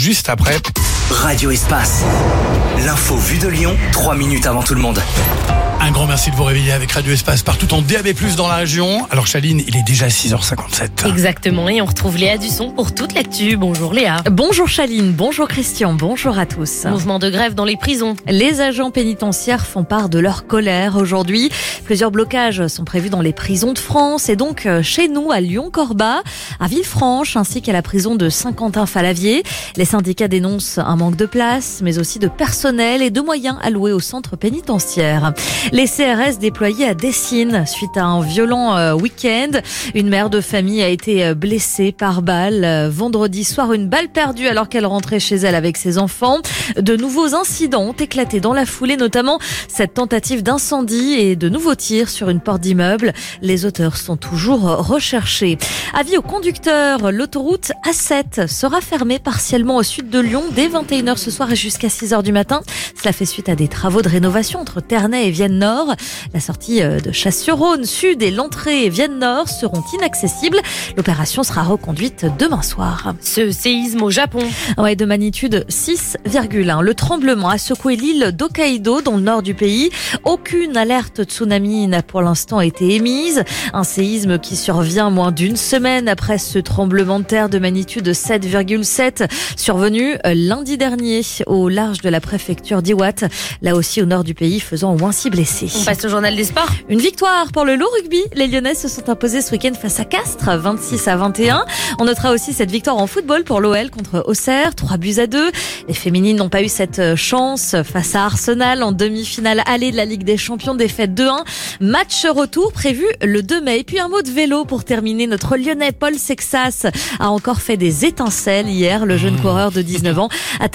juste après. Radio Espace. L'info vue de Lyon, 3 minutes avant tout le monde. Un grand merci de vous réveiller avec Radio Espace partout en DAB+, dans la région. Alors Chaline, il est déjà 6h57. Exactement, et on retrouve Léa Dusson pour toute l'actu. Bonjour Léa. Bonjour Chaline, bonjour Christian, bonjour à tous. Mouvement de grève dans les prisons. Les agents pénitentiaires font part de leur colère aujourd'hui. Plusieurs blocages sont prévus dans les prisons de France et donc chez nous à Lyon-Corba, à Villefranche ainsi qu'à la prison de Saint-Quentin-Fallavier. Les syndicats dénoncent un manque de place mais aussi de personnel et de moyens alloués au centre pénitentiaire. Les CRS déployés à Dessines suite à un violent week-end. Une mère de famille a été blessée par balle. Vendredi soir, une balle perdue alors qu'elle rentrait chez elle avec ses enfants. De nouveaux incidents ont éclaté dans la foulée, notamment cette tentative d'incendie et de nouveaux tirs sur une porte d'immeuble. Les auteurs sont toujours recherchés. Avis aux conducteurs, l'autoroute A7 sera fermée partiellement au sud de Lyon dès 21h ce soir et jusqu'à 6h du matin. Cela fait suite à des travaux de rénovation entre Ternay et Vienne-Nord. La sortie de Chasse-sur-Rhône Sud et l'entrée Vienne-Nord seront inaccessibles. L'opération sera reconduite demain soir. Ce séisme au Japon. Ouais, de magnitude 6,1. Le tremblement a secoué l'île d'Hokkaido dans le nord du pays. Aucune alerte tsunami n'a pour l'instant été émise. Un séisme qui survient moins d'une semaine après ce tremblement de terre de magnitude 7,7 survenu lundi dernier au large de la préfecture d'Iwate. Là aussi au nord du pays, faisant au moins 6 blessés. On passe au journal des sports. Une victoire pour le loup rugby. Les Lyonnais se sont imposés ce week-end face à Castres, 26-21. On notera aussi cette victoire en football pour l'OL contre Auxerre, 3-2. Les féminines n'ont pas eu cette chance face à Arsenal en demi-finale allée de la Ligue des Champions, défaite 2-1. Match retour prévu le 2 mai. Et puis un mot de vélo pour terminer. Notre Lyonnais Paul Sexas a encore fait des étincelles hier. Le jeune coureur de 19 ans a